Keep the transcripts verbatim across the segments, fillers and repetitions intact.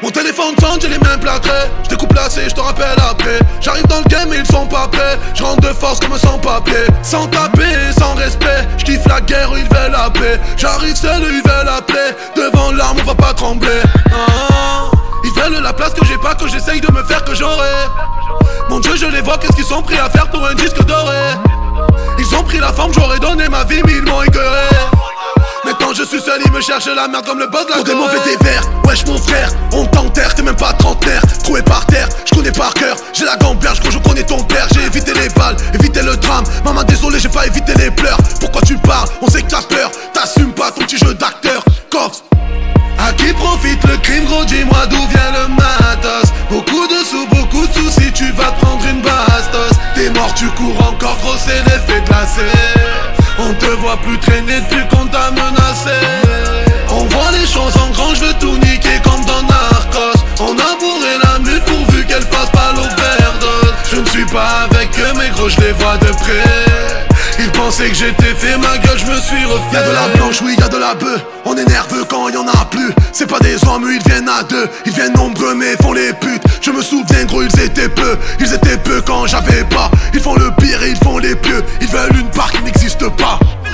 Mon téléphone sonne, j'ai les mains plâtrées. Je découpe placé, je te rappelle après. J'arrive dans le game et ils sont pas prêts. Je rentre de force comme un sans-papier. Sans taper, sans respect. Je kiffe la guerre, ils veulent la paix. J'arrive seul, ils veulent la plaie. Devant l'arme, on va pas trembler. Ah, ils veulent la place que j'ai pas, que j'essaye de me faire que j'aurai. Mon Dieu, je les vois, qu'est-ce qu'ils sont pris à faire pour un disque doré. Ils ont pris la forme, j'aurais donné ma vie, mais ils m'ont écœuré. Maintenant je suis seul, ils me cherchent la merde comme le bot de la Corée. Pour des mauvais des verres, wesh mon frère, on t'enterre, t'es même pas trentenaire. Troué par terre, je connais par cœur, j'ai la gamberge, gros je connais ton père. J'ai évité les balles, évité le drame. Maman désolé, j'ai pas évité les pleurs. Pourquoi tu parles, on sait que t'as peur. T'assumes pas ton petit jeu d'acteur, cops. À qui profite le crime, gros, dis-moi d'où vient le matos. Beaucoup de sous, beaucoup de soucis, tu vas te prendre une bastos. T'es mort, tu cours encore, gros, c'est l'effet glacé. On te voit plus traîner depuis qu'on t'a menacé. On voit les choses en grand, je veux tout niquer comme dans Narcos. On a bourré la mule pourvu qu'elle fasse pas l'overdose. Je ne suis pas avec eux, mais gros, je les vois de près. Ils pensaient que j'étais fait, ma gueule, je me suis refait. Y'a de la blanche, oui, y'a de la bœuf. On est nerveux quand y'en a plus. C'est pas des hommes, ils viennent à deux. Ils viennent nombreux, mais font les putes. Je me souviens, gros, ils étaient peu. Ils étaient peu quand j'avais pas. Ils font le pire et ils font les pieux. Ils veulent une part qui n'existe pas.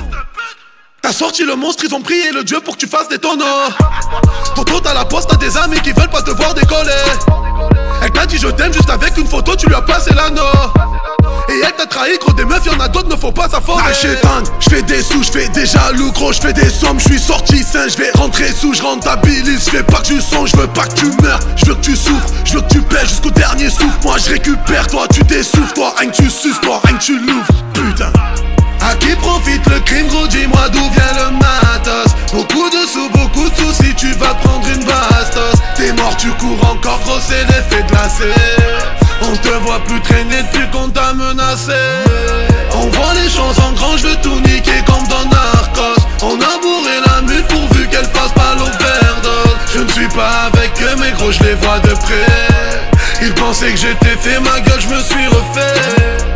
T'as sorti le monstre, ils ont prié le dieu pour que tu fasses des tonneaux. Toto, t'as la poste, t'as des amis qui veulent pas te voir décoller. Elle t'a dit je t'aime juste avec une photo, tu lui as passé l'anneau. Et elle t'a trahi, gros, des meufs, y'en a d'autres, ne faut pas s'affoler. Ah, chétan, j'fais des sous, j'fais des jaloux, gros, j'fais des sommes, j'suis sorti sain, j'vais rentrer sous, j'rentabilise, j'fais pas que tu songes, j'veux pas que tu meurs, j'veux que tu souffres, j'veux que tu pèses jusqu'au dernier souffle. Moi j'récupère, toi tu t'essouffles, toi rien que tu suces, toi rien que tu l'ouvres, putain. À qui profite le crime, gros, dis-moi d'où vient le matos. Beaucoup de sous, beaucoup de soucis, tu vas te prendre une bastos. T'es mort, tu cours encore, gros, c'est l'effet glacé. On te voit plus traîner depuis qu'on t'a menacé. On voit les choses en grand, je veux tout niquer comme dans Narcos. On a bourré la mule pourvu qu'elle fasse pas l'overdose. Je ne suis pas avec eux, mais gros, je les vois de près. Ils pensaient que j'étais fait, ma gueule, je me suis refait.